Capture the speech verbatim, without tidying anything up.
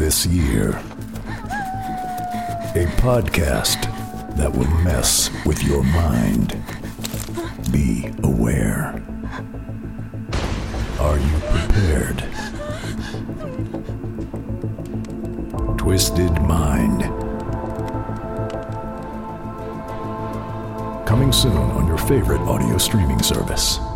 this year. A podcast that will mess with your mind. Be aware. Are you prepared? Twisted Mind. Coming soon on your favorite audio streaming service.